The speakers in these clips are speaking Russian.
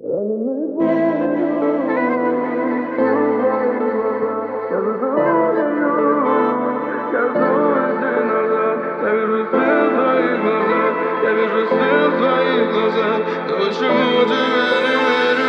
Я вижу свет в твоих глазах, но почему тебе не верю,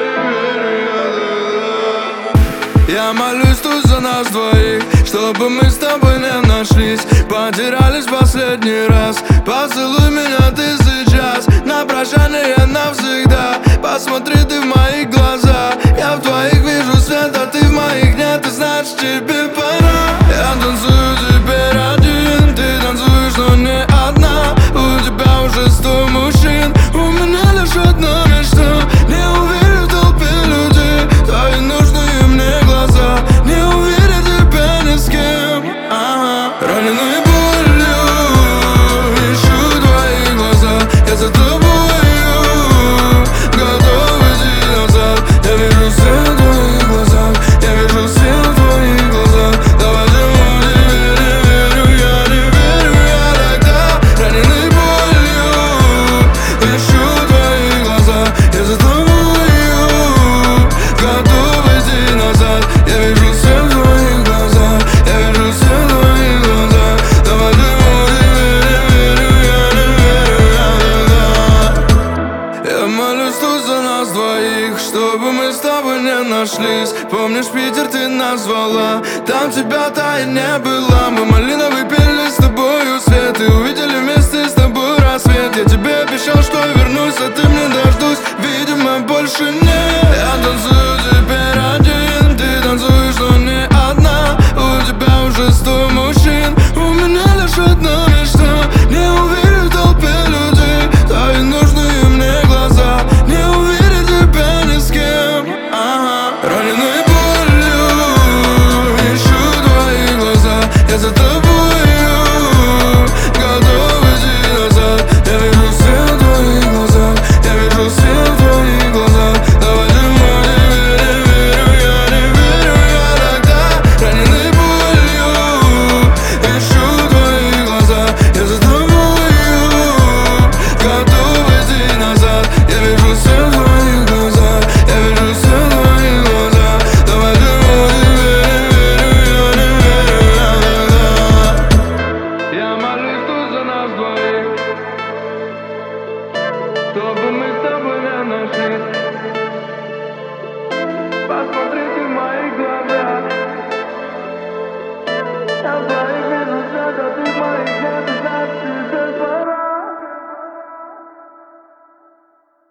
я молюсь тут за нас двоих, чтобы мы с тобой не нашлись, потерялись последний раз. Поцелуй меня ты сейчас, на прощание навсегда. Посмотри ты в мои глаза, я в твоих вижу свет, а ты в моих нет, и значит тебе пора. Я танцую теперь один, ты танцуешь, но не одна. У тебя уже 100 мужчин, у меня лишь одна мечта. Не уверен в толпе людей, твои нужные мне глаза. Не уверен тебя ни с кем, раненый болью ищу твои глаза. Я за тобою готов идти назад. Я вижу свет в твоих глазах, я вижу свет в твоих глазах. Давай живу, не верю, я не верю, я тогда раненый болью ищу твои глаза. Я за тобою готов идти назад. Я вижу свет в твоих глазах, я вижу свет в твоих глазах. Давай живу, не верю, я не верю, я тогда. Я молюсь тут за нас двоих, чтобы мы с тобой не нашлись. Помнишь, Питер ты назвала, там тебя-то и не было. Мы малиновый пили с тобою свет и увидели вместе с тобой рассвет. Я тебе обещал, что вернусь, а ты мне дождусь. Видимо, больше не